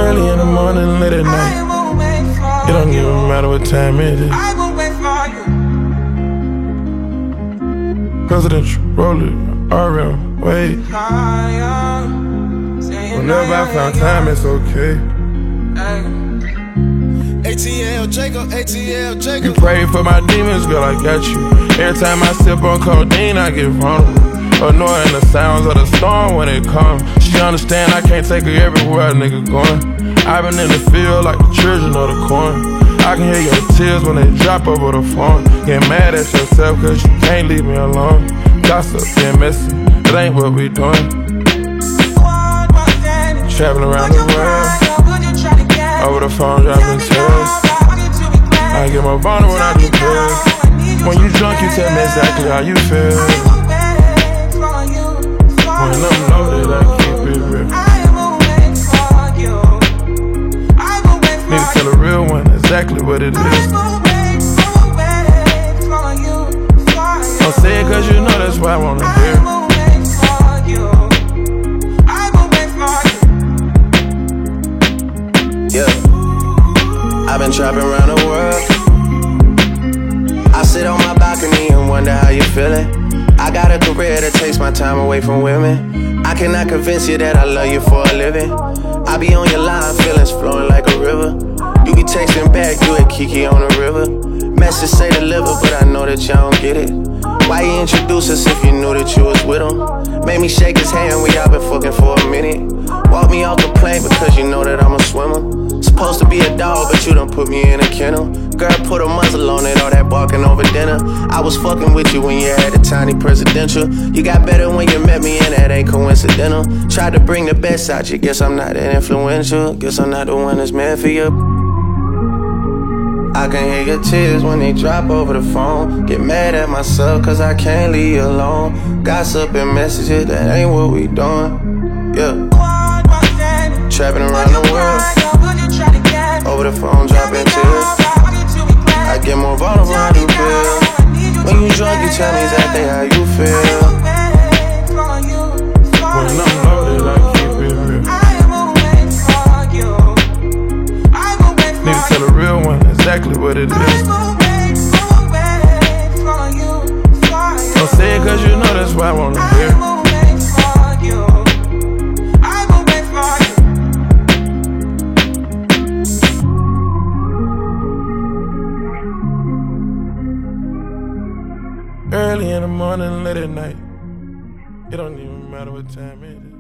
Early in the morning, late at night. It don't even matter what time it is. I will wait for you. Presidential, roll it, RM, wait. Whenever I found time, it's okay. ATL Jacob, ATL Jacob. You pray for my demons, girl, I got you. Every time I sip on codeine, I get vulnerable. Annoying the sounds of the storm when it comes. She understand I can't take her everywhere a nigga going. I've been in the field like the children of the corn. I can hear your tears when they drop over the phone. Get mad at yourself cause you can't leave me alone. Gossip, get messy, that ain't what we doing. Traveling around the world, over the phone dropping tears. I get more vulnerable when I do pills. When you drunk you tell me exactly how you feel. When I'm loaded I keep it real. Need to tell a real one exactly what it is. Don't say it cause you know that's why I wanna hear. Yeah, I've been trapping around the world. I sit on my balcony and wonder how you feeling. I got a career that takes my time away from women. I cannot convince you that I love you for a living. I be on your line, feelings flowing like a river. You be texting back, you at Kiki on the river. Message say deliver, but I know that y'all don't get it. Why you introduce us if you knew that you was with him? Made me shake his hand, we all been fucking for a minute. Walk me off the plane because you know that I'm a swimmer. Supposed to be a dog, but you done put me in a kennel. Girl, put a muzzle on it, all that barking over dinner. I was fucking with you when you had a tiny presidential. You got better when you met me and that ain't coincidental. Tried to bring the best out you, guess I'm not that influential. Guess I'm not the one that's meant for you. I can hear your tears when they drop over the phone. Get mad at myself cause I can't leave you alone. Gossip and messages, that ain't what we doing. Yeah. Trapping around the world, over the phone dropping tears. I get more vulnerable when I do pills. When you drunk you tell me exactly how you feel. When I'm loaded I keep it real. Need to tell a real one exactly what it is. Don't say it cause you know that's why I wanna hear. Early in the morning, late at night. It don't even matter what time it is.